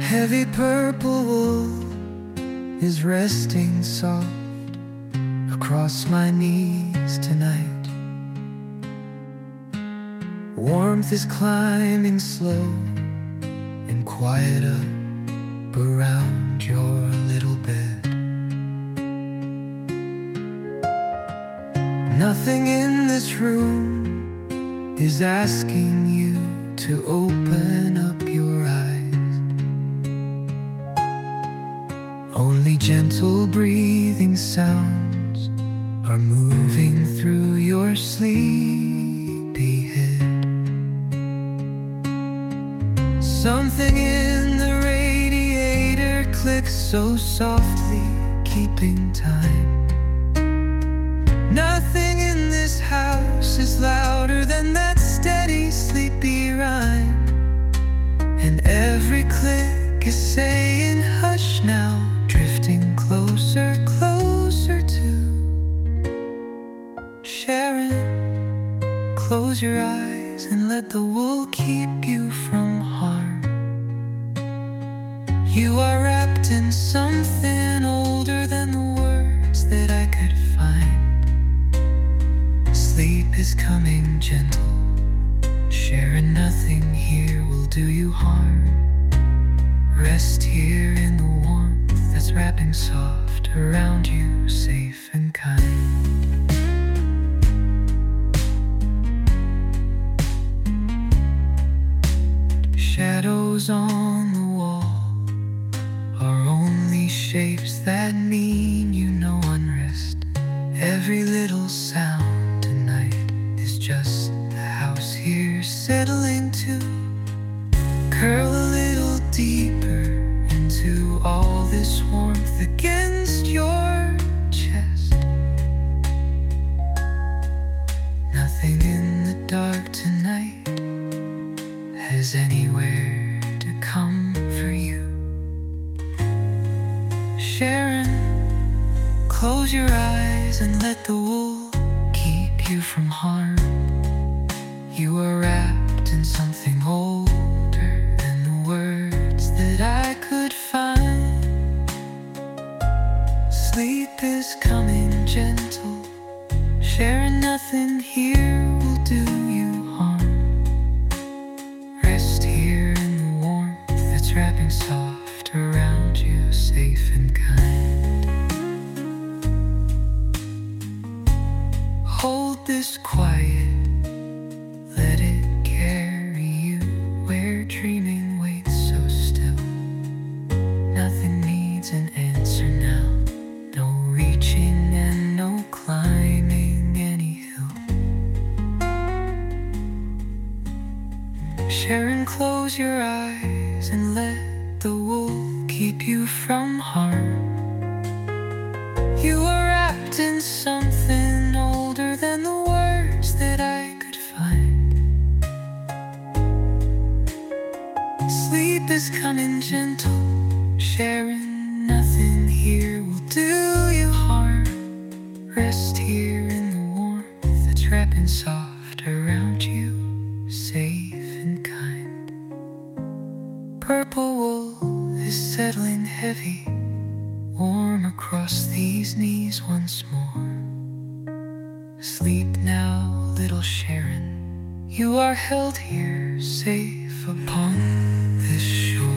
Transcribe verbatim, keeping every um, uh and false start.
Heavy purple wool is resting soft across my knees tonight. Warmth is climbing slow and quiet up around your little bed. Nothing in this room is asking you to open up your eyes. Only gentle breathing sounds are moving through your sleepy head. Something in the radiator clicks so softly, keeping time. Nothing in this house is louder than that steady, sleepy rhyme. And every click is saying hush now, drifting closer, closer to Sharon. Close your eyes and let the wool keep you from harm. You are wrapped in something older than the words that I could find. Sleep is coming gentle, Sharon, nothing here will do you harm. Rest here in the warmth that's wrapping soft around you, safe and kind. Shadows on the wall are only shapes that mean you know unrest. Every little sound tonight is just the house here settling to curl a little deeper into all this warmth against your chest. Nothing in the dark tonight has anywhere to come for you. Sharon, close your eyes and let the wool keep you from harm. You are wrapped in something older than the words that I could find. Sleep is coming gentle, Sharon, nothing here will do you harm. Rest here in the warmth that's wrapping soft around you, safe and kind. Hold this quiet, let it carry you where dreaming waits so still. Nothing needs an answer now, no reaching and no climbing any hill. Sharon, close your eyes and let the wool keep you from harm. You are wrapped in something older than the words that I could find. Sleep is coming gentle, Sharon, nothing here will do you harm. Rest here in the warmth that's wrapping soft around you, safe and kind. Purple wool is settling heavy, warm across these knees once more. Sleep now, little Sharon, you are held here safe upon this shore.